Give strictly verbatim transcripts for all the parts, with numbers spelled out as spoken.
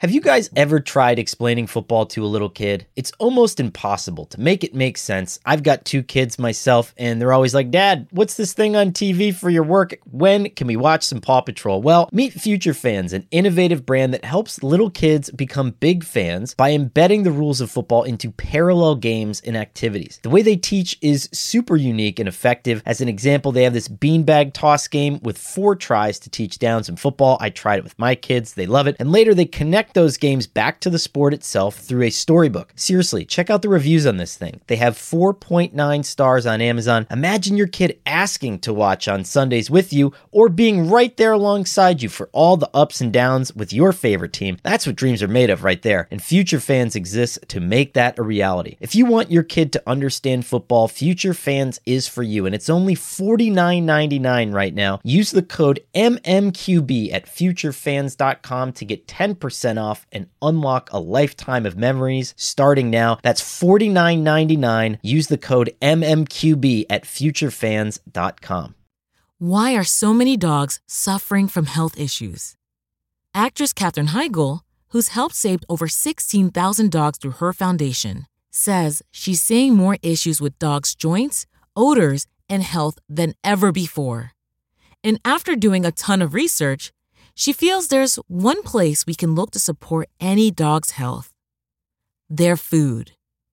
Have you guys ever tried explaining football to a little kid? It's almost impossible to make it make sense. I've got two kids myself, and they're always like, Dad, what's this thing on T V for your work? When can we watch some Paw Patrol? Well, meet Future Fans, an innovative brand that helps little kids become big fans by embedding the rules of football into parallel games and activities. The way they teach is super unique and effective. As an example, they have this beanbag toss game with four tries to teach downs in football. I tried it with my kids. They love it. And later they connect those games back to the sport itself through a storybook. Seriously, check out the reviews on this thing. They have four point nine stars on Amazon. Imagine your kid asking to watch on Sundays with you or being right there alongside you for all the ups and downs with your favorite team. That's what dreams are made of right there. And Future Fans exists to make that a reality. If you want your kid to understand football, Future Fans is for you. And it's only forty-nine ninety-nine right now. Use the code M M Q B at future fans dot com to get ten percent off and unlock a lifetime of memories starting now. That's forty-nine ninety-nine. Use the code M M Q B at future fans dot com. Why are so many dogs suffering from health issues? Actress Katherine Heigl, who's helped save over sixteen thousand dogs through her foundation, says she's seeing more issues with dogs' joints, odors, and health than ever before. And after doing a ton of research, she feels there's one place we can look to support any dog's health: their food.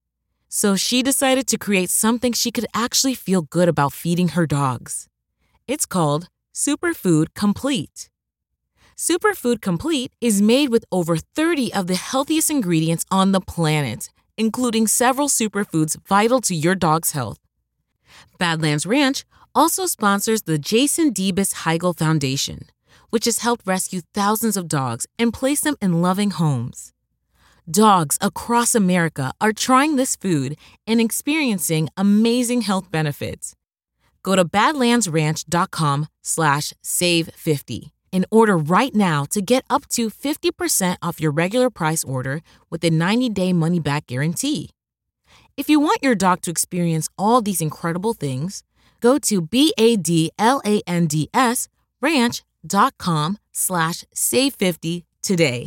So she decided to create something she could actually feel good about feeding her dogs. It's called Superfood Complete. Superfood Complete is made with over thirty of the healthiest ingredients on the planet, including several superfoods vital to your dog's health. Badlands Ranch also sponsors the Jason Debus Heigl Foundation, which has helped rescue thousands of dogs and place them in loving homes. Dogs across America are trying this food and experiencing amazing health benefits. Go to badlands ranch dot com slash save fifty and order right now to get up to fifty percent off your regular price order with a ninety-day money-back guarantee. If you want your dog to experience all these incredible things, go to B-A-D-L-A-N-D-S ranch.com slash save 50 today.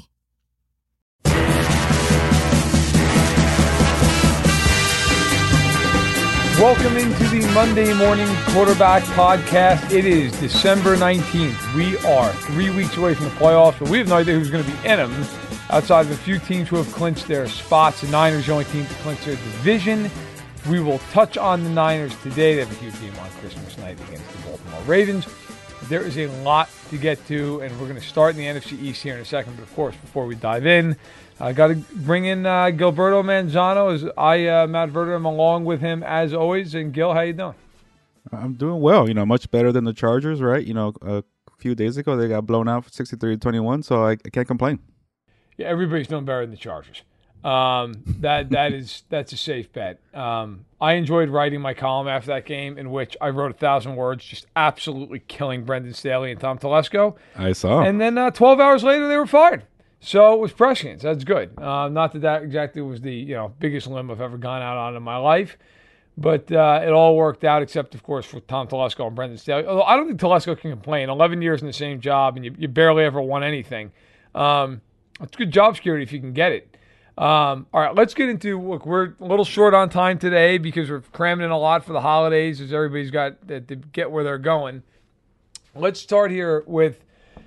Welcome into the Monday Morning Quarterback Podcast. It is December nineteenth. We are three weeks away from the playoffs, but we have no idea who's going to be in them outside of a few teams who have clinched their spots. The Niners are the only team to clinch their division. We will touch on the Niners today. They have a huge game on Christmas night against the Baltimore Ravens. There is a lot to get to, and we're going to start in the N F C East here in a second. But, of course, before we dive in, I got to bring in uh, Gilberto Manzano as I, uh, Matt Verder, am along with him as always. And, Gil, how you doing? I'm doing well. You know, much better than the Chargers, right? You know, a few days ago they got blown out for sixty-three to twenty-one, so I, I can't complain. Yeah, everybody's doing better than the Chargers. Um, that that is that's a safe bet. Um, I enjoyed writing my column after that game, in which I wrote a thousand words, just absolutely killing Brendan Staley and Tom Telesco. I saw. And then uh, twelve hours later, they were fired. So it was prescient. That's good. Uh, not that that exactly was the you know biggest limb I've ever gone out on in my life, but uh, it all worked out, except of course for Tom Telesco and Brendan Staley. Although I don't think Telesco can complain. Eleven years in the same job, and you, you barely ever won anything. Um, it's good job security if you can get it. Um, all right, let's get into, look, we're a little short on time today because we're cramming in a lot for the holidays as everybody's got to, to get where they're going. Let's start here with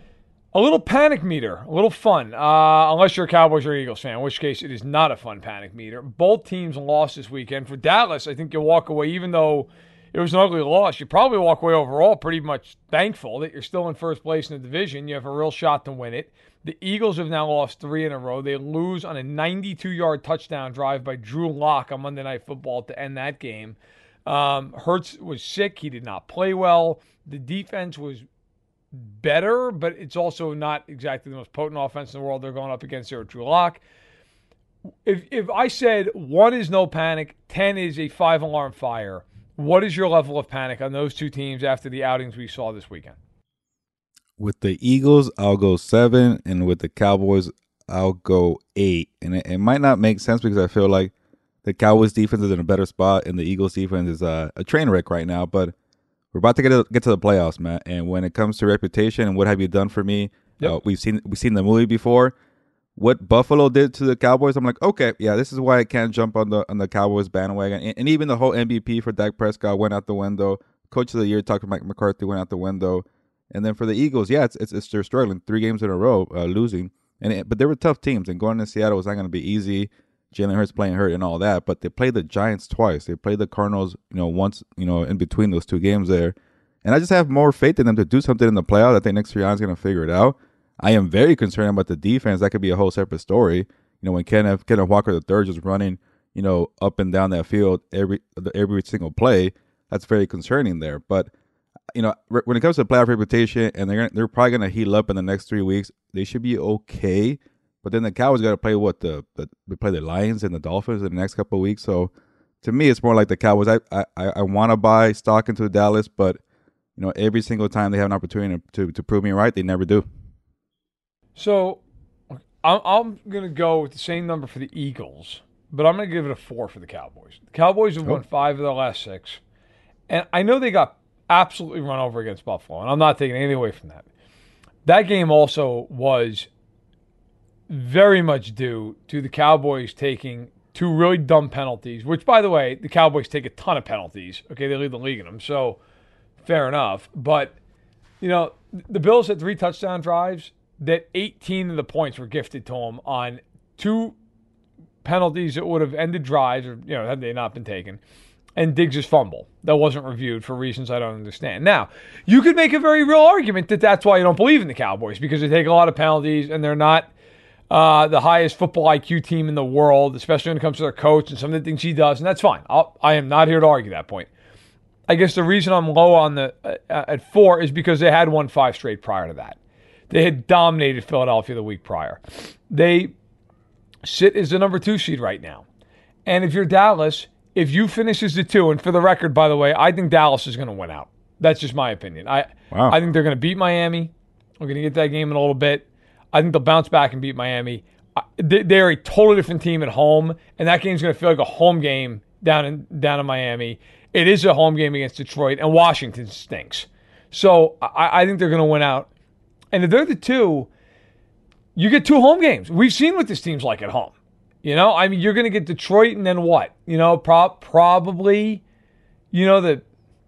a little panic meter, a little fun, uh, unless you're a Cowboys or Eagles fan, in which case it is not a fun panic meter. Both teams lost this weekend. For Dallas, I think you'll walk away, even though it was an ugly loss, you probably walk away overall pretty much thankful that you're still in first place in the division. You have a real shot to win it. The Eagles have now lost three in a row. They lose on a ninety-two-yard touchdown drive by Drew Lock on Monday Night Football to end that game. Um, Hurts was sick. He did not play well. The defense was better, but it's also not exactly the most potent offense in the world they're going up against there with Drew Lock. If, if I said one is no panic, ten is a five-alarm fire, what is your level of panic on those two teams after the outings we saw this weekend? With the Eagles, I'll go seven, and with the Cowboys, I'll go eight. And it, it might not make sense because I feel like the Cowboys defense is in a better spot, and the Eagles defense is uh, a train wreck right now. But we're about to get to, get to the playoffs, Matt. And when it comes to reputation and what have you done for me, yep. uh, we've seen we've seen the movie before. what Buffalo did to the Cowboys, I'm like, okay, yeah, this is why I can't jump on the on the Cowboys bandwagon. And, and even the whole M V P for Dak Prescott went out the window. Coach of the year, talking Mike McCarthy, went out the window. And then for the Eagles, yeah, it's it's, it's they're struggling three games in a row, uh, losing. And it, but they were tough teams, and going to Seattle was not going to be easy. Jalen Hurts playing hurt and all that, but they played the Giants twice. They played the Cardinals, you know, once, you know, in between those two games there. And I just have more faith in them to do something in the playoffs. I think Nick Sirianni's going to figure it out. I am very concerned about the defense. That could be a whole separate story. You know, when Kenneth, Kenneth Walker the third just running, you know, up and down that field every every single play, that's very concerning there. But, you know, when it comes to playoff reputation, and they're gonna, they're probably going to heal up in the next three weeks, they should be okay. But then the Cowboys got to play what the, the they play the Lions and the Dolphins in the next couple of weeks. So to me, it's more like the Cowboys. I I, I want to buy stock into Dallas, but you know, every single time they have an opportunity to to, to prove me right, they never do. So I'm I'm gonna go with the same number for the Eagles, but I'm gonna give it a four for the Cowboys. The Cowboys have oh. won five of their last six, and I know they got absolutely run over against Buffalo, and I'm not taking anything away from that. That game also was very much due to the Cowboys taking two really dumb penalties, which, by the way, the Cowboys take a ton of penalties. Okay, they lead the league in them, so fair enough. But, you know, the Bills had three touchdown drives that eighteen of the points were gifted to them on two penalties that would have ended drives, or, you know, had they not been taken, and Diggs' fumble that wasn't reviewed for reasons I don't understand. Now, you could make a very real argument that that's why you don't believe in the Cowboys, because they take a lot of penalties and they're not Uh, the highest football I Q team in the world, especially when it comes to their coach and some of the things he does, and that's fine. I'll, I am not here to argue that point. I guess the reason I'm low on the uh, at four is because they had won five straight prior to that. They had dominated Philadelphia the week prior. They sit as the number two seed right now. And if you're Dallas, if you finish as the two, and for the record, by the way, I think Dallas is going to win out. That's just my opinion. I wow. I think they're going to beat Miami. We're going to get that game in a little bit. I think they'll bounce back and beat Miami. They're a totally different team at home, and that game's going to feel like a home game down in down in Miami. It is a home game against Detroit, and Washington stinks. So I, I think they're going to win out. And if they're the two, you get two home games. We've seen what this team's like at home. You know, I mean, you're going to get Detroit, and then what? You know, pro- probably, you know, the,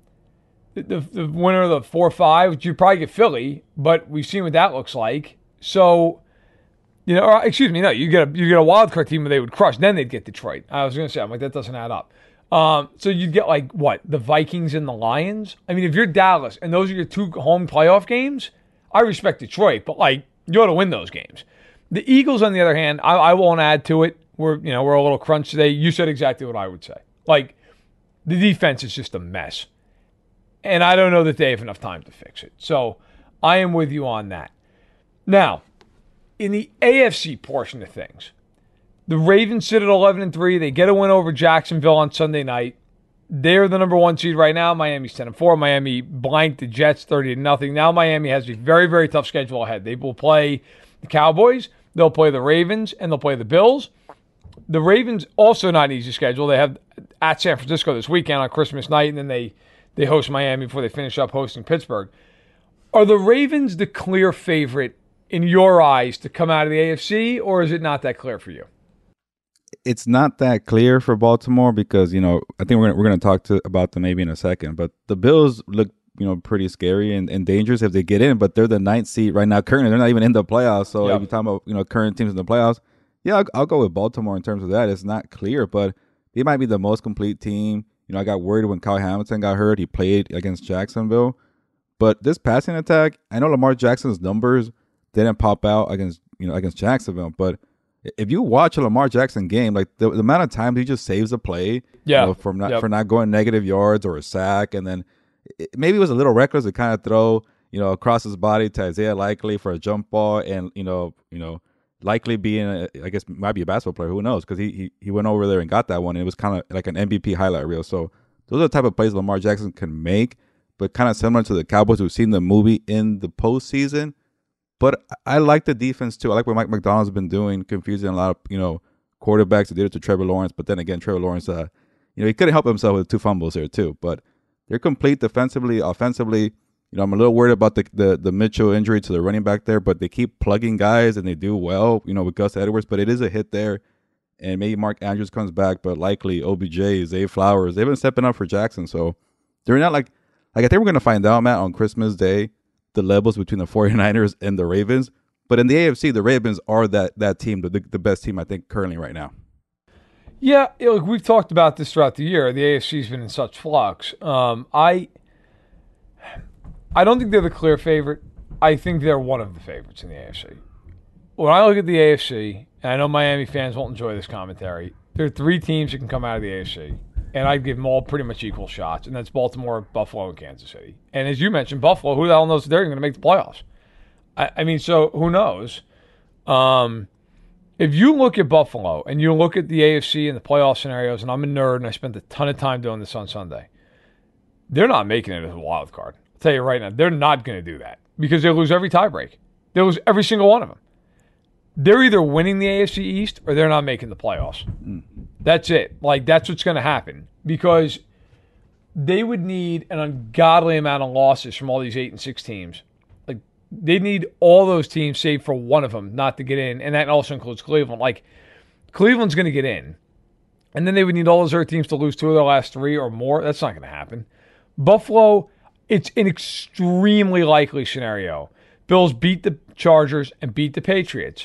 the the winner of the four five. You probably get Philly, but we've seen what that looks like. So, you know, or, excuse me, no, you get a you get a wild card team where they would crush, then they'd get Detroit. I was going to say, I'm like, that doesn't add up. Um, so you'd get like what, the Vikings and the Lions. I mean, if you're Dallas and those are your two home playoff games, I respect Detroit, but like you ought to win those games. The Eagles, on the other hand, I, I won't add to it. We're you know we're a little crunch today. You said exactly what I would say. Like the defense is just a mess, and I don't know that they have enough time to fix it. So I am with you on that. Now, in the A F C portion of things, the Ravens sit at eleven and three. They get a win over Jacksonville on Sunday night. They're the number one seed right now. Miami's ten and four. Miami blanked the Jets thirty to nothing. Now Miami has a very, very tough schedule ahead. They will play the Cowboys, they'll play the Ravens, and they'll play the Bills. The Ravens also not an easy schedule. They have at San Francisco this weekend on Christmas night, and then they, they host Miami before they finish up hosting Pittsburgh. Are the Ravens the clear favorite in your eyes to come out of the A F C, or is it not that clear for you? It's not that clear for Baltimore because, you know, I think we're gonna, we're going to talk to about them maybe in a second, but the Bills look, you know, pretty scary and, and dangerous if they get in, but they're the ninth seed right now currently. They're not even in the playoffs, so yep. If you're talking about, you know, current teams in the playoffs, yeah, I'll, I'll go with Baltimore in terms of that. It's not clear, but they might be the most complete team. You know, I got worried when Kyle Hamilton got hurt. He played against Jacksonville, but this passing attack, I know Lamar Jackson's numbers didn't pop out against, you know, against Jacksonville, but if you watch a Lamar Jackson game, like the, the amount of times he just saves a play, yeah, you know, from not yep. for not going negative yards or a sack, and then it, maybe it was a little reckless to kind of throw, you know, across his body to Isaiah Likely for a jump ball, and you know, you know, Likely being, a, I guess, might be a basketball player, who knows? Because he, he he went over there and got that one, and it was kind of like an M V P highlight reel. So those are the type of plays Lamar Jackson can make, but kind of similar to the Cowboys who've seen the movie in the postseason. But I like the defense, too. I like what Mike McDonald's been doing, confusing a lot of, you know, quarterbacks. He did it to Trevor Lawrence. But then again, Trevor Lawrence, uh, you know, he couldn't help himself with two fumbles here, too. But they're complete defensively, offensively. You know, I'm a little worried about the, the the Mitchell injury to the running back there, but they keep plugging guys and they do well, you know, with Gus Edwards. But it is a hit there, and maybe Mark Andrews comes back, but likely O B J, Zay Flowers, they've been stepping up for Jackson. So they're not like, like I think we're going to find out, Matt, on Christmas Day, the levels between the 49ers and the Ravens. But in the A F C, the Ravens are that that team, the, the best team, I think, currently right now. Yeah, look, we've talked about this throughout the year. The A F C's been in such flux. Um, I I don't think they're the clear favorite. I think they're one of the favorites in the A F C. When I look at the A F C, and I know Miami fans won't enjoy this commentary, there are three teams that can come out of the A F C, and I'd give them all pretty much equal shots, and that's Baltimore, Buffalo, and Kansas City. And as you mentioned, Buffalo, who the hell knows if they're going to make the playoffs? I, I mean, so who knows? Um, if you look at Buffalo and you look at the A F C and the playoff scenarios, and I'm a nerd and I spent a ton of time doing this on Sunday, they're not making it as a wild card. I'll tell you right now, they're not going to do that because they lose every tiebreak. They lose every single one of them. They're either winning the A F C East or they're not making the playoffs. Mm. That's it. Like, that's what's going to happen because they would need an ungodly amount of losses from all these eight and six teams. Like, they need all those teams, save for one of them, not to get in, and that also includes Cleveland. Like, Cleveland's going to get in, and then they would need all those other teams to lose two of their last three or more. That's not going to happen. Buffalo, it's an extremely likely scenario. Bills beat the Chargers and beat the Patriots.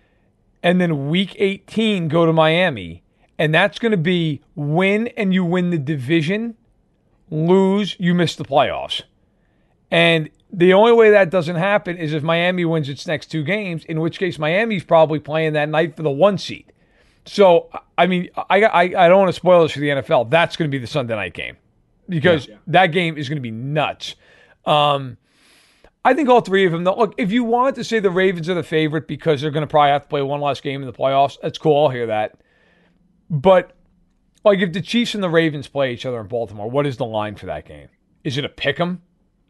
And then week eighteen, go to Miami. And that's going to be win and you win the division, lose, you miss the playoffs. And the only way that doesn't happen is if Miami wins its next two games, in which case Miami's probably playing that night for the one seed. So, I mean, I, I, I don't want to spoil this for the N F L. That's going to be the Sunday night game because yeah, yeah. that game is going to be nuts. Um I think all three of them, though, look, if you want to say the Ravens are the favorite because they're going to probably have to play one last game in the playoffs, that's cool. I'll hear that. But, like, if the Chiefs and the Ravens play each other in Baltimore, what is the line for that game? Is it a pick 'em?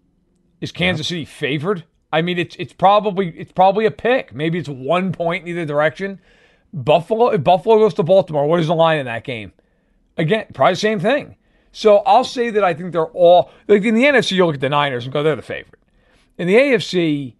Is Kansas City favored? I mean, it's it's probably it's probably a pick. Maybe it's one point in either direction. Buffalo, if Buffalo goes to Baltimore, what is the line in that game? Again, probably the same thing. So I'll say that I think they're all, like in the N F C, you look at the Niners and go, they're the favorite. In the A F C,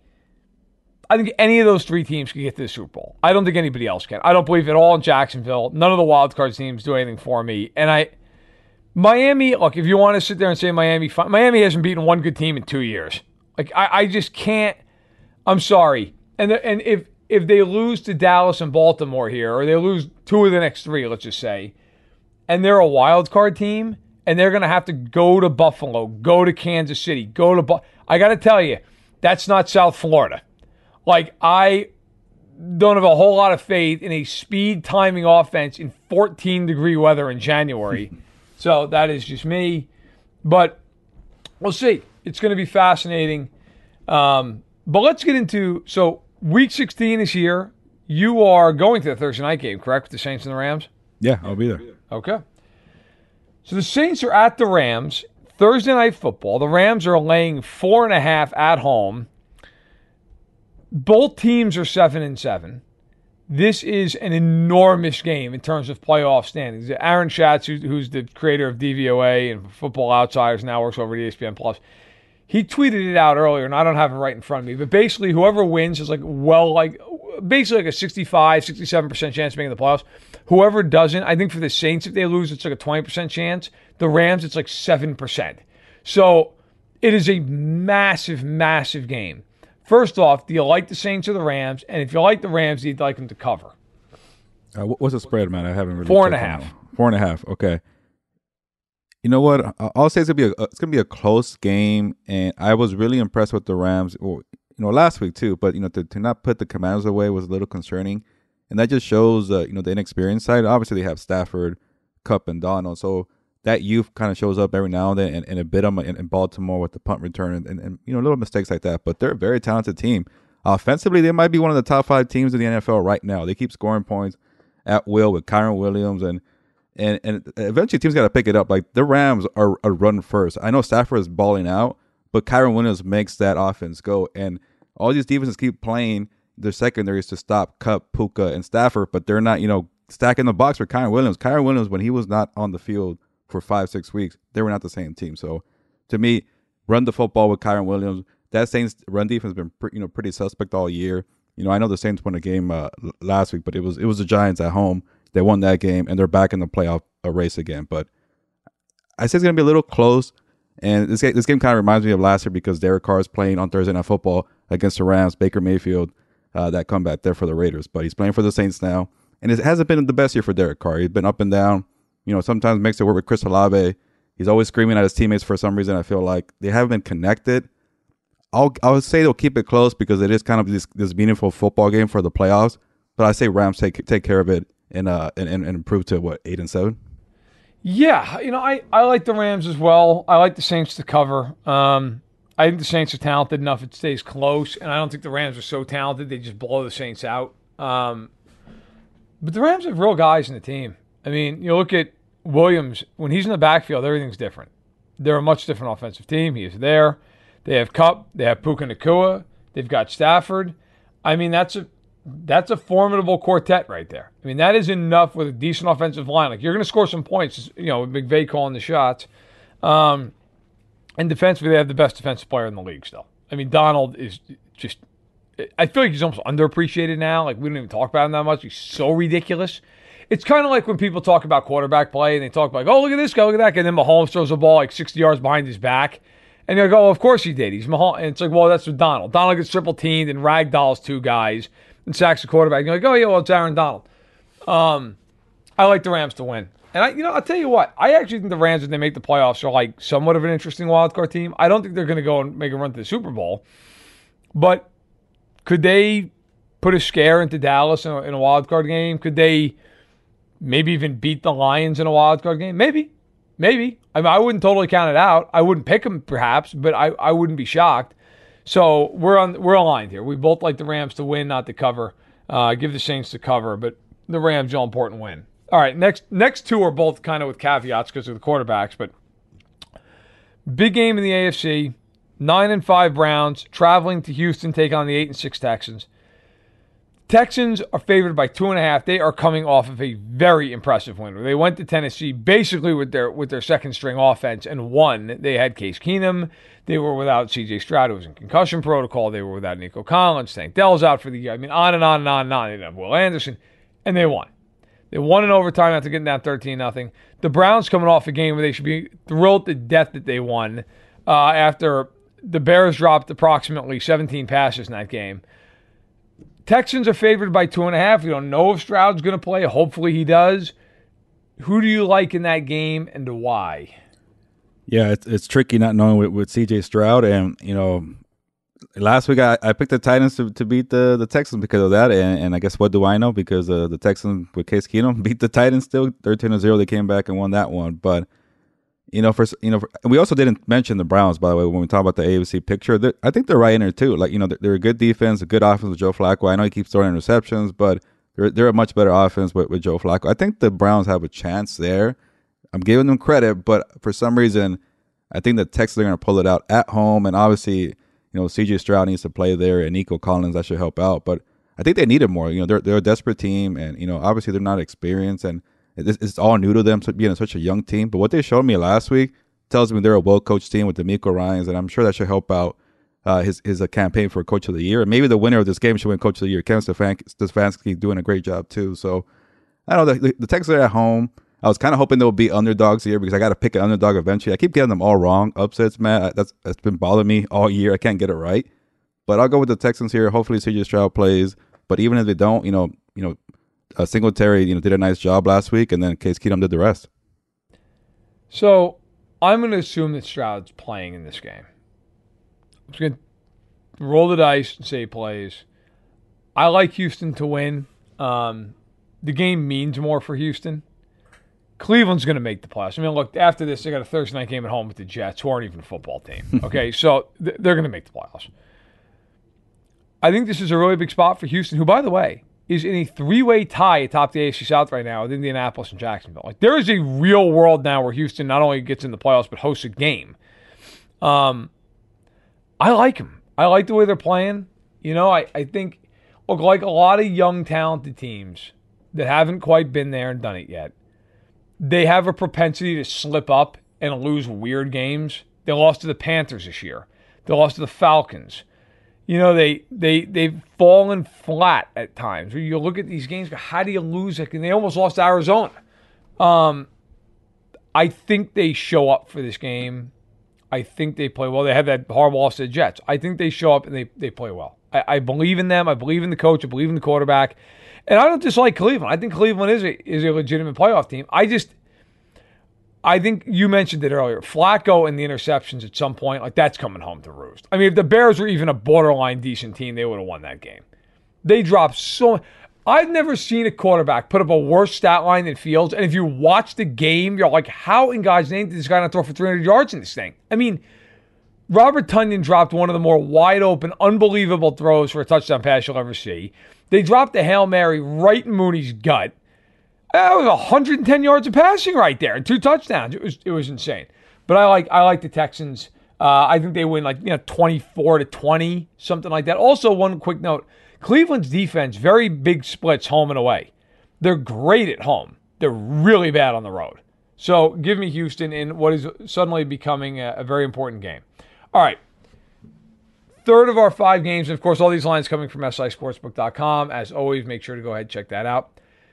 I think any of those three teams can get to the Super Bowl. I don't think anybody else can. I don't believe at all in Jacksonville. None of the wild card teams do anything for me. And I, Miami, look, if you want to sit there and say Miami, Miami hasn't beaten one good team in two years. Like I, I just can't. I'm sorry. And and if if they lose to Dallas and Baltimore here, or they lose two of the next three, let's just say, and they're a wild card team, and they're going to have to go to Buffalo, go to Kansas City, go to. Bu- I got to tell you, that's not South Florida. Like, I don't have a whole lot of faith in a speed timing offense in fourteen degree weather in January. So that is just me. But we'll see. It's going to be fascinating. Um, but let's get into, so week sixteen is here. You are going to the Thursday night game, correct, with the Saints and the Rams? Yeah, I'll be there. Okay. So the Saints are at the Rams. Thursday night football. The Rams are laying four and a half at home. Both teams are seven and seven. This is an enormous game in terms of playoff standings. Aaron Schatz, who's the creator of D V O A and Football Outsiders, now works over at E S P N Plus. He tweeted it out earlier, and I don't have it right in front of me. But basically, whoever wins is like well, like basically like a sixty-five, sixty-seven percent chance of making the playoffs. Whoever doesn't, I think for the Saints, if they lose, it's like a twenty percent chance. The Rams, it's like seven percent. So it is a massive, massive game. First off, do you like the Saints or the Rams? And if you like the Rams, do you like them to cover? Uh, what's the spread, man? I haven't really. Four and a half. Four and a half. Okay. You know what? I'll say it's gonna be a it's gonna be a close game, and I was really impressed with the Rams. Well, you know, last week too, but you know, to, to not put the Commanders away was a little concerning, and that just shows uh, you know the inexperienced side. Obviously, they have Stafford, Kupp, and Donald, so that youth kind of shows up every now and then, and, and a bit them in, in Baltimore with the punt return and, and, and you know little mistakes like that. But they're a very talented team. Offensively, they might be one of the top five teams in the N F L right now. They keep scoring points at will with Kyren Williams and. And and eventually teams got to pick it up. Like the Rams are a run first. I know Stafford is balling out, but Kyren Williams makes that offense go. And all these defenses keep playing their secondaries to stop Kupp, Puka, and Stafford, but they're not, you know, stacking the box for Kyren Williams. Kyren Williams, when he was not on the field for five, six weeks, they were not the same team. So to me, run the football with Kyron Williams. That Saints run defense has been pre- you know pretty suspect all year. You know, I know the Saints won a game uh, last week, but it was it was the Giants at home. They won that game, and they're back in the playoff uh, race again. But I say it's going to be a little close. And this game, this game kind of reminds me of last year because Derek Carr is playing on Thursday Night Football against the Rams. Baker Mayfield, uh, that comeback there for the Raiders. But he's playing for the Saints now. And it hasn't been the best year for Derek Carr. He's been up and down. You know, sometimes makes it work with Chris Olave. He's always screaming at his teammates for some reason. I feel like they haven't been connected. I'll I would say they'll keep it close because it is kind of this, this meaningful football game for the playoffs. But I say Rams take take care of it and uh and, and improve to what eight and seven. Yeah, you know I, I like the Rams as well. I like the Saints to cover. Um, I think the Saints are talented enough it stays close, and I don't think the Rams are so talented they just blow the Saints out. Um, but the Rams have real guys in the team. I mean, you look at Williams when he's in the backfield, everything's different. They're a much different offensive team. He is there. They have Kupp. They have Puka Nacua. They've got Stafford. I mean, that's a that's a formidable quartet right there. I mean, that is enough with a decent offensive line. Like, you're going to score some points, you know, with McVay calling the shots. Um, and defensively, they have the best defensive player in the league still. I mean, Donald is just – I feel like he's almost underappreciated now. Like, we don't even talk about him that much. He's so ridiculous. It's kind of like when people talk about quarterback play and they talk like, oh, look at this guy, look at that guy. And then Mahomes throws a ball like sixty yards behind his back. And you're like, oh, of course he did. He's Mahomes. And it's like, well, that's with Donald. Donald gets triple teamed and ragdolls two guys and sacks the quarterback. And you're like, oh, yeah, well, it's Aaron Donald. Um, I like the Rams to win. And, I, you know, I'll tell you what. I actually think the Rams, when they make the playoffs, are like somewhat of an interesting wildcard team. I don't think they're going to go and make a run to the Super Bowl. But could they put a scare into Dallas in a, in a wildcard game? Could they maybe even beat the Lions in a wildcard game? Maybe. Maybe. I mean, I wouldn't totally count it out. I wouldn't pick them, perhaps, but I, I wouldn't be shocked. So we're on we're aligned here. We both like the Rams to win, not to cover. Uh, give the Saints to cover, but the Rams, all important win. All right, next next two are both kind of with caveats because of the quarterbacks, but big game in the A F C. Nine and five Browns traveling to Houston, take on the eight and six Texans. Texans are favored by two and a half. They are coming off of a very impressive win. They went to Tennessee basically with their with their second string offense and won. They had Case Keenum. They were without C J Stroud, who was in concussion protocol. They were without Nico Collins. Tank Dell's out for the year. I mean, on and on and on and on. They didn't have Will Anderson, and they won. They won in overtime after getting down thirteen nothing. The Browns coming off a game where they should be thrilled to death that they won uh, after the Bears dropped approximately seventeen passes in that game. Texans are favored by two and a half. We don't know if Stroud's going to play. Hopefully he does. Who do you like in that game and why? Yeah, it's it's tricky not knowing with, with C J Stroud. And, you know, last week I, I picked the Titans to, to beat the, the Texans because of that. And, and I guess what do I know? Because uh, the Texans with Case Keenum beat the Titans still thirteen to zero. They came back and won that one. But, you know, for you know, for, we also didn't mention the Browns, by the way, when we talk about the A F C picture. I think they're right in there too. Like, you know, they're, they're a good defense, a good offense with Joe Flacco. I know he keeps throwing interceptions, but they're they're a much better offense with, with Joe Flacco. I think the Browns have a chance there. I'm giving them credit, but for some reason, I think the Texans are going to pull it out at home. And obviously, you know, C J Stroud needs to play there, and Nico Collins that should help out. But I think they need it more. You know, they're they're a desperate team, and you know, obviously they're not experienced, and it's, it's all new to them being such a young team. But what they showed me last week tells me they're a well-coached team with DeMeco Ryans, and I'm sure that should help out uh, his his uh, campaign for Coach of the Year. And maybe the winner of this game should win Coach of the Year. Kevin Stefanski doing a great job too. So I don't know. The, the Texans are at home. I was kind of hoping they'll be underdogs here because I got to pick an underdog eventually. I keep getting them all wrong. Upsets, man, that's that's been bothering me all year. I can't get it right. But I'll go with the Texans here. Hopefully C J Stroud plays. But even if they don't, you know, you know, uh, Singletary, you know, did a nice job last week, and then Case Keenum did the rest. So I'm going to assume that Stroud's playing in this game. I'm just going to roll the dice and say he plays. I like Houston to win. Um, the game means more for Houston. Cleveland's going to make the playoffs. I mean, look, after this, they got a Thursday night game at home with the Jets, who aren't even a football team. Okay, so th- they're going to make the playoffs. I think this is a really big spot for Houston, who, by the way, is in a three-way tie atop the A F C South right now with Indianapolis and Jacksonville. Like, there is a real world now where Houston not only gets in the playoffs but hosts a game. Um, I like them. I like the way they're playing. You know, I, I think, look, like a lot of young, talented teams that haven't quite been there and done it yet, they have a propensity to slip up and lose weird games They lost to the Panthers this year. They lost to the Falcons. You know, they, they, they've fallen flat at times. When you look at these games, how do you lose it? And they almost lost to Arizona. Um, I think they show up for this game. I think they play well. They had that horrible loss to the Jets. I think they show up and they, they play well. I, I believe in them. I believe in the coach. I believe in the quarterback. And I don't dislike Cleveland. I think Cleveland is a, is a legitimate playoff team. I just, I think you mentioned it earlier. Flacco and the interceptions at some point, like that's coming home to roost. I mean, if the Bears were even a borderline decent team, they would have won that game. They dropped so I've never seen a quarterback put up a worse stat line than Fields. And if you watch the game, you're like, how in God's name did this guy not throw for three hundred yards in this thing? I mean, Robert Tonyan dropped one of the more wide open, unbelievable throws for a touchdown pass you'll ever see. They dropped the Hail Mary right in Mooney's gut. That was one hundred ten yards of passing right there and two touchdowns. It was it was insane. But I like I like the Texans. Uh, I think they win like you know twenty-four to twenty, something like that. Also, one quick note. Cleveland's defense, very big splits home and away. They're great at home. They're really bad on the road. So give me Houston in what is suddenly becoming a, a very important game. All right. Third of our five games. And of course, all these lines coming from S I sportsbook dot com. As always, make sure to go ahead and check that out.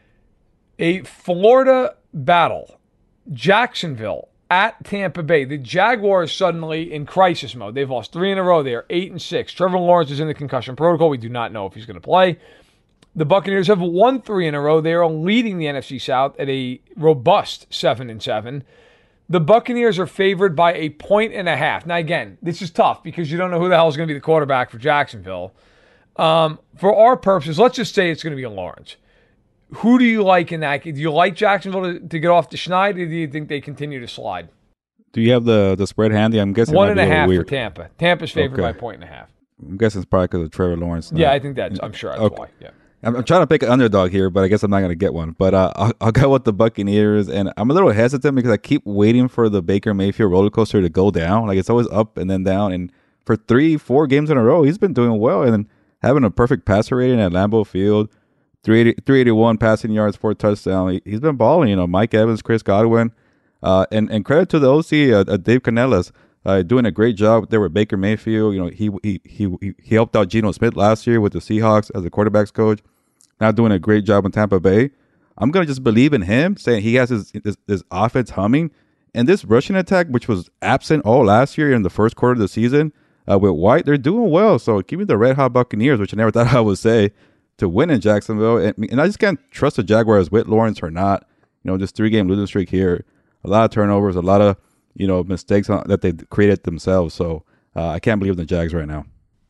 A Florida battle. Jacksonville at Tampa Bay. The Jaguars suddenly in crisis mode. They've lost three in a row. They are eight and six. Trevor Lawrence is in the concussion protocol. We do not know if he's going to play. The Buccaneers have won three in a row. They are leading the N F C South at a robust seven and seven. The Buccaneers are favored by a point and a half. Now again, this is tough because you don't know who the hell is going to be the quarterback for Jacksonville. Um, for our purposes, let's just say it's going to be Lawrence. Who do you like in that? Do you like Jacksonville to, to get off the schneid, or do you think they continue to slide? Do you have the, the spread handy? I'm guessing one and a a half weird. for Tampa. Tampa's favored okay. by a point and a half. I'm guessing it's probably because of Trevor Lawrence. Yeah, I think that's. I'm sure that's okay. why. Yeah. I'm, I'm trying to pick an underdog here, but I guess I'm not going to get one. But uh, I'll, I'll go with the Buccaneers, and I'm a little hesitant because I keep waiting for the Baker Mayfield roller coaster to go down. Like it's always up and then down, and for three, four games in a row, he's been doing well and having a perfect passer rating at Lambeau Field. three eighty-one passing yards, four touchdowns. He, he's been balling, you know, Mike Evans, Chris Godwin. Uh, and, and credit to the O C, uh, uh, Dave Canellas, uh, doing a great job there with Baker Mayfield. You know, he, he he he helped out Geno Smith last year with the Seahawks as a quarterbacks coach. Now doing a great job in Tampa Bay. I'm going to just believe in him, saying he has his, his, his offense humming. And this rushing attack, which was absent all last year in the first quarter of the season, uh, with White, they're doing well. So give me the Red Hot Buccaneers, which I never thought I would say, to win in Jacksonville. And, and I just can't trust the Jaguars with Lawrence or not. You know, just three-game losing streak here. A lot of turnovers, a lot of, you know, mistakes on, that they created themselves. So uh, I can't believe in the Jags right now.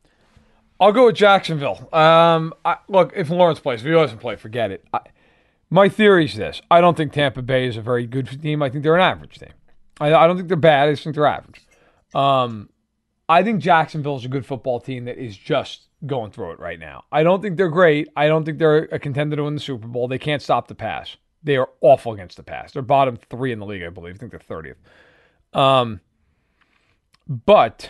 I'll go with Jacksonville. Um, I, look, if Lawrence plays, if he doesn't play, forget it. I, my theory is this. I don't think Tampa Bay is a very good team. I think they're an average team. I, I don't think they're bad. I just think they're average. Um, I think Jacksonville is a good football team that is just going through it right now. I don't think they're great. I don't think they're a contender to win the Super Bowl. They can't stop the pass. They are awful against the pass. They're bottom three in the league, I believe. I think they're thirtieth. Um, but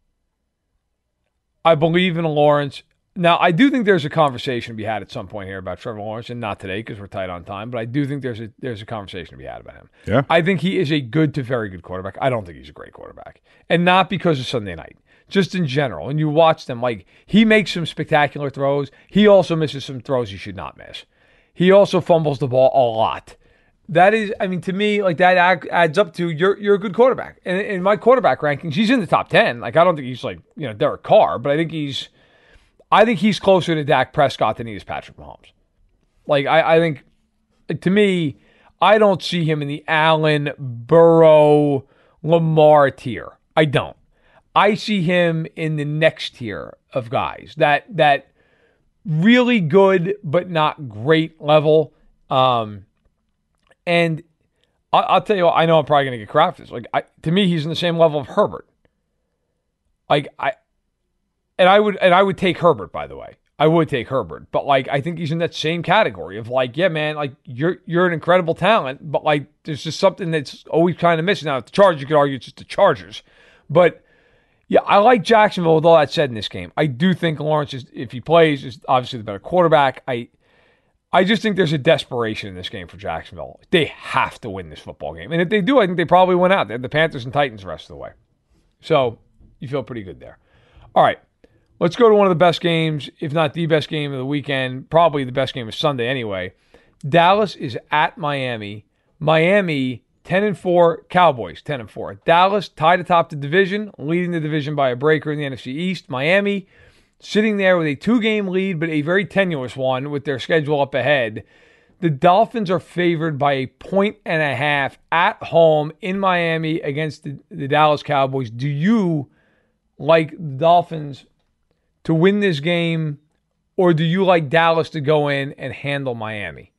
I believe in Lawrence. Now, I do think there's a conversation to be had at some point here about Trevor Lawrence, and not today because we're tight on time, but I do think there's a there's a conversation to be had about him. Yeah. I think he is a good to very good quarterback. I don't think he's a great quarterback. And not because of Sunday night. Just in general. And you watch them, like, he makes some spectacular throws. He also misses some throws he should not miss. He also fumbles the ball a lot. That is, I mean, to me, like, that adds up to you're you're a good quarterback. And in my quarterback rankings, he's in the top ten. Like, I don't think he's like, you know, Derek Carr, but I think he's I think he's closer to Dak Prescott than he is Patrick Mahomes. Like, I, I think, to me, I don't see him in the Allen, Burrow, Lamar tier. I don't. I see him in the next tier of guys. That that really good but not great level. Um, and I, I'll tell you what, I know I'm probably going to get crap for this. Like, I, to me, he's in the same level of Herbert. Like, I... And I would and I would take Herbert, by the way. I would take Herbert. But, like, I think he's in that same category of, like, yeah, man, like, you're you're an incredible talent, but, like, there's just something that's always kind of missing. Now, the Chargers, you could argue it's just the Chargers. But, yeah, I like Jacksonville with all that said in this game. I do think Lawrence, is, if he plays, is obviously the better quarterback. I I just think there's a desperation in this game for Jacksonville. They have to win this football game. And if they do, I think they probably win out. They have the Panthers and Titans the rest of the way. So you feel pretty good there. All right. Let's go to one of the best games, if not the best game of the weekend, probably the best game of Sunday anyway. Dallas is at Miami. Miami, ten and four, Cowboys, ten and four. Dallas tied atop the division, leading the division by a breaker in the N F C East. Miami sitting there with a two-game lead, but a very tenuous one with their schedule up ahead. The Dolphins are favored by a point and a half at home in Miami against the, the Dallas Cowboys. Do you like the Dolphins to win this game, or do you like Dallas to go in and handle Miami?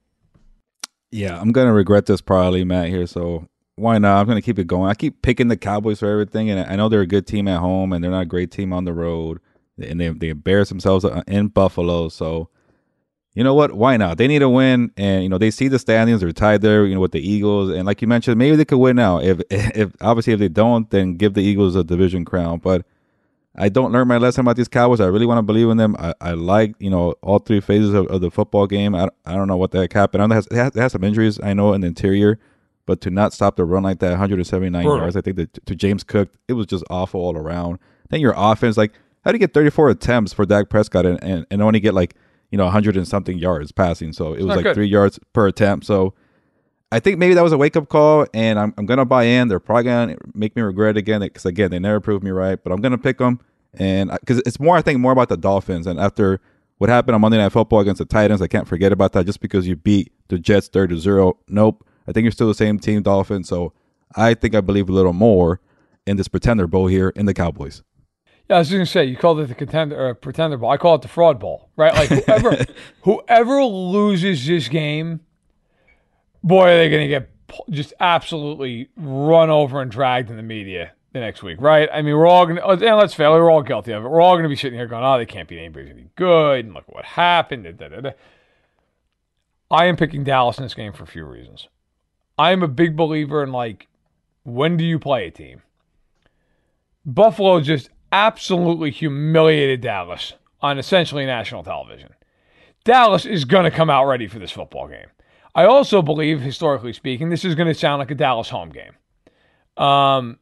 Yeah, I'm going to regret this probably, Matt, here, so why not? I'm going to keep it going. I keep picking the Cowboys for everything, and I know they're a good team at home, and they're not a great team on the road, and they, they embarrass themselves in Buffalo, so you know what? Why not? They need a win, and you know they see the standings. They're tied there, you know, with the Eagles, and like you mentioned, maybe they could win now. If if obviously if they don't, then give the Eagles a division crown, but I don't learn my lesson about these Cowboys. I really want to believe in them. I, I like, you know, all three phases of, of the football game. I, I don't know what the heck happened. I know it has, it, has, it has some injuries, I know, in the interior, but to not stop the run like that, one hundred seventy-nine Brutal. yards, I think that to James Cook, it was just awful all around. Then your offense, like, how do you get thirty-four attempts for Dak Prescott and, and, and only get, like, you know, one hundred and something yards passing? So it was like good. three yards per attempt. So I think maybe that was a wake-up call, and I'm, I'm going to buy in. They're probably going to make me regret it again because, again, they never proved me right, but I'm going to pick them. And because it's more, I think, more about the Dolphins. And after what happened on Monday Night Football against the Titans, I can't forget about that just because you beat the Jets thirty to zero. Nope. I think you're still the same team, Dolphins. So I think I believe a little more in this Pretender Bowl here in the Cowboys. Yeah, I was just going to say, you called it the contender or Pretender Bowl. I call it the Fraud Bowl, right? Like whoever, whoever loses this game, boy, are they going to get just absolutely run over and dragged in the media the next week, right? I mean, we're all going to, and let's fail, we're all guilty of it. We're all going to be sitting here going, oh, they can't beat anybody any good, and look what happened. Da, da, da. I am picking Dallas in this game for a few reasons. I am a big believer in, like, when do you play a team? Buffalo just absolutely humiliated Dallas on essentially national television. Dallas is going to come out ready for this football game. I also believe, historically speaking, this is going to sound like a Dallas home game. Um,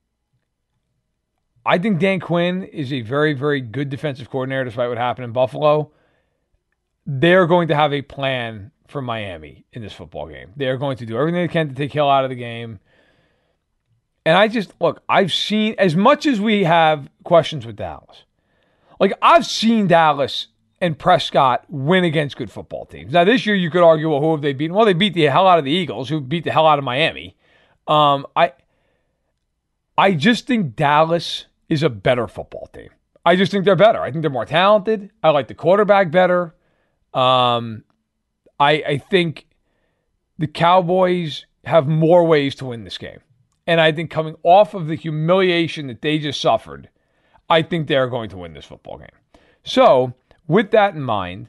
I think Dan Quinn is a very, very good defensive coordinator despite what happened in Buffalo. They're going to have a plan for Miami in this football game. They're going to do everything they can to take Hill out of the game. And I just, look, I've seen, as much as we have questions with Dallas, like I've seen Dallas and Prescott win against good football teams. Now this year you could argue, well, who have they beaten? Well, they beat the hell out of the Eagles, who beat the hell out of Miami. Um, I, I just think Dallas is a better football team. I just think they're better. I think they're more talented. I like the quarterback better. Um, I, I think the Cowboys have more ways to win this game. And I think coming off of the humiliation that they just suffered, I think they're going to win this football game. So, with that in mind,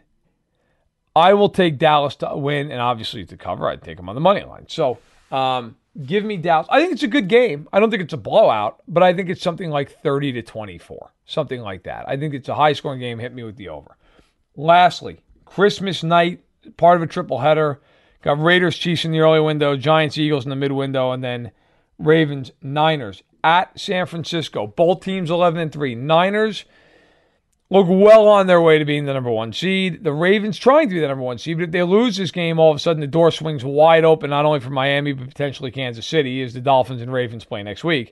I will take Dallas to win, and obviously to cover, I'd take them on the money line. So, um, give me Dallas. I think it's a good game. I don't think it's a blowout, but I think it's something like thirty to twenty-four, something like that. I think it's a high-scoring game. Hit me with the over. Lastly, Christmas night, part of a triple header. Got Raiders, Chiefs in the early window, Giants, Eagles in the mid window, and then Ravens, Niners at San Francisco. Both teams eleven and three. Niners look well on their way to being the number one seed. The Ravens trying to be the number one seed, but if they lose this game, all of a sudden the door swings wide open, not only for Miami, but potentially Kansas City, as the Dolphins and Ravens play next week.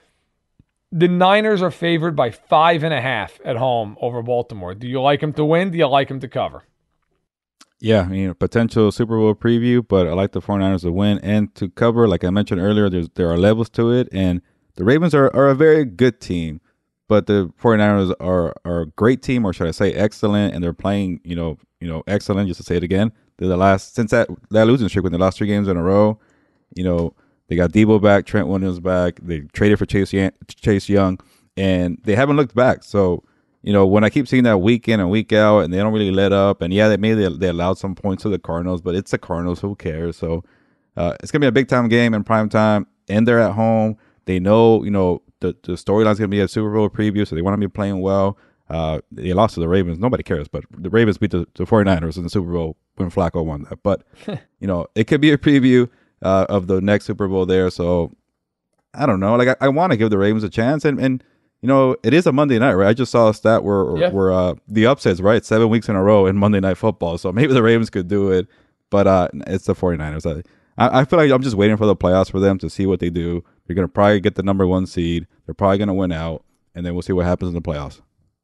The Niners are favored by five and a half at home over Baltimore. Do you like them to win? Do you like them to cover? Yeah, I mean, potential Super Bowl preview, but I like the 49ers to win and to cover. Like I mentioned earlier, there's there are levels to it, and the Ravens are, are a very good team, but the 49ers are, are a great team, or should I say excellent, and they're playing, you know, you know, excellent, just to say it again. They're the last, since that, that losing streak, with the last three games in a row, you know, they got Debo back, Trent Williams back, they traded for Chase, Chase Young, and they haven't looked back, so you know, when I keep seeing that week in and week out, and they don't really let up, and yeah, they maybe they, they allowed some points to the Cardinals, but it's the Cardinals, who cares? So uh, it's gonna be a big time game in prime time, and they're at home. They know, you know, the the storyline's gonna be a Super Bowl preview, so they want to be playing well. Uh, they lost to the Ravens, nobody cares, but the Ravens beat the, the 49ers in the Super Bowl when Flacco won that. But you know, it could be a preview uh, of the next Super Bowl there. So I don't know. Like I, I want to give the Ravens a chance, and and you know it is a Monday night, right? I just saw a stat where Yeah. where uh, the upsets, right? Seven weeks in a row in Monday Night Football, so maybe the Ravens could do it, but uh, it's the 49ers. I, I feel like I'm just waiting for the playoffs for them to see what they do. They're gonna probably get the number one seed. They're probably gonna win out, and then we'll see what happens in the playoffs.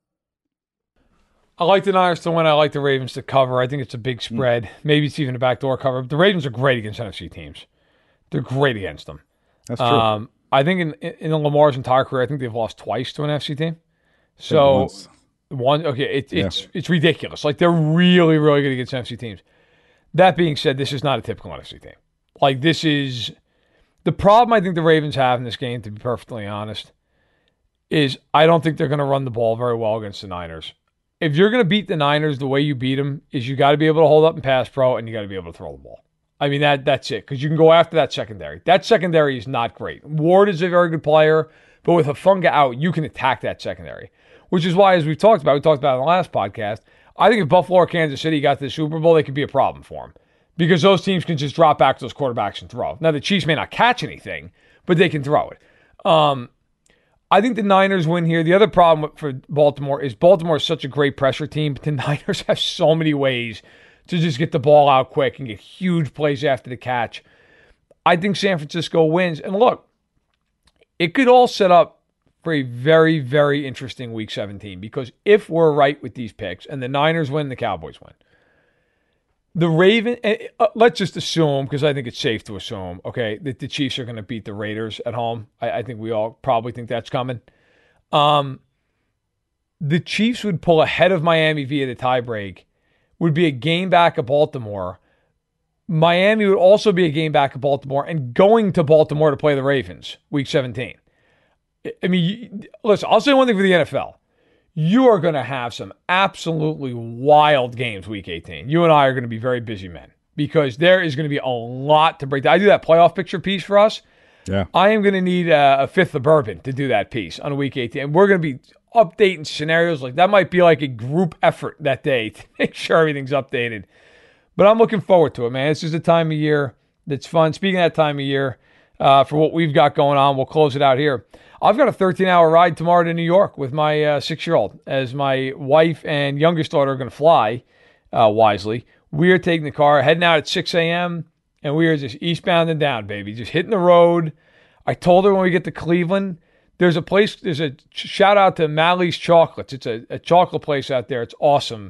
I like the Niners to win. I like the Ravens to cover. I think it's a big spread. Maybe it's even a backdoor cover. But the Ravens are great against N F C teams. They're great against them. That's true. Um, I think in in Lamar's entire career, I think they've lost twice to an N F C team. So once. one, okay, it, Yeah. it's it's ridiculous. Like they're really, really good against N F C teams. That being said, this is not a typical N F C team. Like this is the problem. I think the Ravens have in this game, to be perfectly honest, is I don't think they're going to run the ball very well against the Niners. If you're going to beat the Niners, the way you beat them is you got to be able to hold up in pass pro and you got to be able to throw the ball. I mean, that that's it, because you can go after that secondary. That secondary is not great. Ward is a very good player, but with Hufanga out, you can attack that secondary, which is why, as we've talked about, we talked about in the last podcast, I think if Buffalo or Kansas City got to the Super Bowl, they could be a problem for them, because those teams can just drop back to those quarterbacks and throw. Now, the Chiefs may not catch anything, but they can throw it. Um, I think the Niners win here. The other problem for Baltimore is Baltimore is such a great pressure team, but the Niners have so many ways to just get the ball out quick and get huge plays after the catch. I think San Francisco wins. And look, it could all set up for a very, very interesting Week seventeen, because if we're right with these picks and the Niners win, the Cowboys win. The Raven, uh, let's just assume, because I think it's safe to assume, okay, that the Chiefs are going to beat the Raiders at home. I, I think we all probably think that's coming. Um, the Chiefs would pull ahead of Miami via the tiebreak, would be a game back of Baltimore. Miami would also be a game back of Baltimore and going to Baltimore to play the Ravens, Week seventeen. I mean, listen, I'll say one thing for the N F L. You are going to have some absolutely wild games Week eighteen. You and I are going to be very busy men, because there is going to be a lot to break down. I do that playoff picture piece for us. Yeah. I am going to need a, a fifth of bourbon to do that piece on Week eighteen. And we're going to be updating scenarios. Like that might be like a group effort that day to make sure everything's updated. But I'm looking forward to it, man. This is a time of year that's fun. Speaking of that time of year, uh, for what we've got going on, we'll close it out here. I've got a thirteen-hour ride tomorrow to New York with my uh, six-year-old, as my wife and youngest daughter are going to fly uh, wisely. We are taking the car, heading out at six a.m., and we are just eastbound and down, baby, just hitting the road. I told her when we get to Cleveland, there's a place, there's a shout out to Mally's Chocolates. It's a, a chocolate place out there. It's awesome.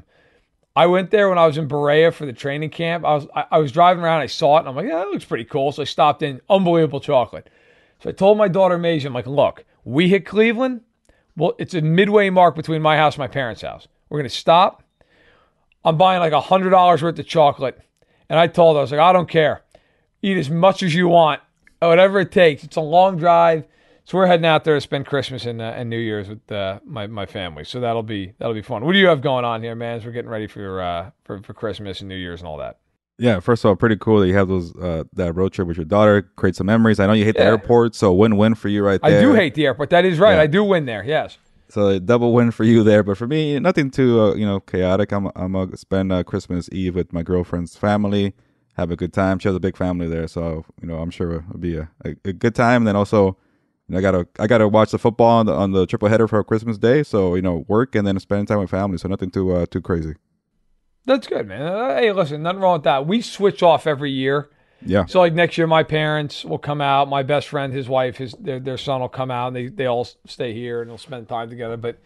I went there when I was in Berea for the training camp. I was I, I was driving around, I saw it, and I'm like, yeah, that looks pretty cool. So I stopped in. Unbelievable chocolate. So I told my daughter Maisie, I'm like, look, we hit Cleveland. Well, it's a midway mark between my house and my parents' house. We're going to stop. I'm buying like one hundred dollars worth of chocolate. And I told her, I was like, I don't care. Eat as much as you want, whatever it takes. It's a long drive. So we're heading out there to spend Christmas and, uh, and New Year's with uh, my my family. So that'll be that'll be fun. What do you have going on here, man? As we're getting ready for uh, for for Christmas and New Year's and all that. Yeah, first of all, pretty cool that you have those uh, that road trip with your daughter. Create some memories. I know you hate Yeah. the airport, so win-win for you right there. I do hate the airport. That is right. Yeah. I do win there. Yes. So a double win for you there. But for me, nothing too uh, you know chaotic. I'm I'm gonna spend uh, Christmas Eve with my girlfriend's family, have a good time. She has a big family there, so you know I'm sure it'll be a, a, a good time. And then also, you know, I gotta I gotta watch the football on the on the triple header for Christmas Day. So you know, work and then spending time with family. So nothing too uh, too crazy. That's good, man. Uh, hey, listen, nothing wrong with that. We switch off every year. Yeah. So like next year, my parents will come out. My best friend, his wife, his their their son will come out, and they they all stay here and they'll spend time together. But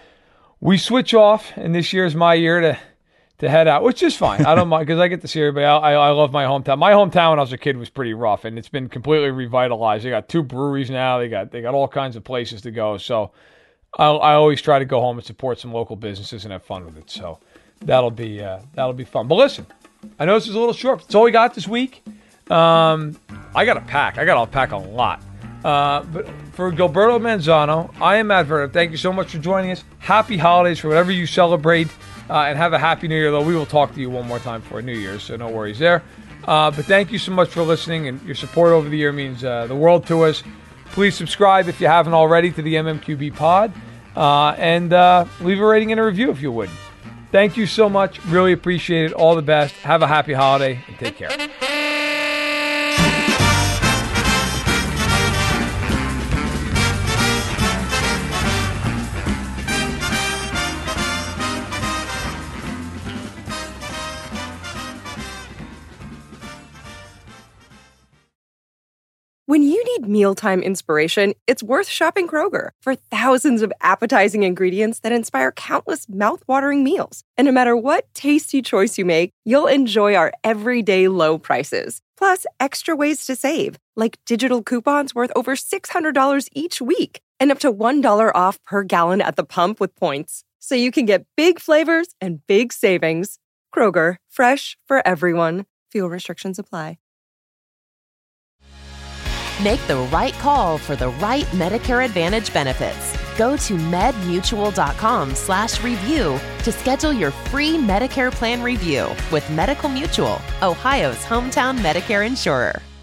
we switch off, and this year is my year to to head out, which is fine. I don't mind because I get to see everybody. I, I love my hometown. My hometown when I was a kid was pretty rough, and it's been completely revitalized. They got two breweries now. They got they got all kinds of places to go. So I I always try to go home and support some local businesses and have fun with it. So that'll be uh, that'll be fun. But listen, I know this is a little short. That's all we got this week. Um, I got to pack. I got to pack a lot. Uh, but for Gilberto Manzano, I am Matt Verda. Thank you so much for joining us. Happy holidays for whatever you celebrate, uh, and have a happy New Year. Though we will talk to you one more time for New Year's, so no worries there. Uh, but thank you so much for listening, and your support over the year means uh, the world to us. Please subscribe if you haven't already to the M M Q B Pod, uh, and uh, leave a rating and a review if you would. Thank you so much. Really appreciate it. All the best. Have a happy holiday, and take care. When you need mealtime inspiration, it's worth shopping Kroger for thousands of appetizing ingredients that inspire countless mouthwatering meals. And no matter what tasty choice you make, you'll enjoy our everyday low prices. Plus, extra ways to save, like digital coupons worth over six hundred dollars each week and up to one dollar off per gallon at the pump with points. So you can get big flavors and big savings. Kroger, fresh for everyone. Fuel restrictions apply. Make the right call for the right Medicare Advantage benefits. Go to medmutual.com slash review to schedule your free Medicare plan review with Medical Mutual, Ohio's hometown Medicare insurer.